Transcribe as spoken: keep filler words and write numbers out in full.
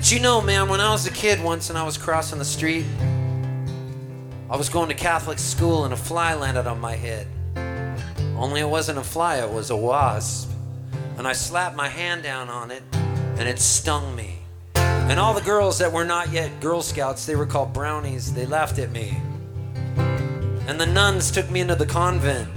But you know, man, when I was a kid once and I was crossing the street, I was going to Catholic school and a fly landed on my head. Only it wasn't a fly, it was a wasp. And I slapped my hand down on it and it stung me. And all the girls that were not yet Girl Scouts, they were called brownies, they laughed at me. And the nuns took me into the convent.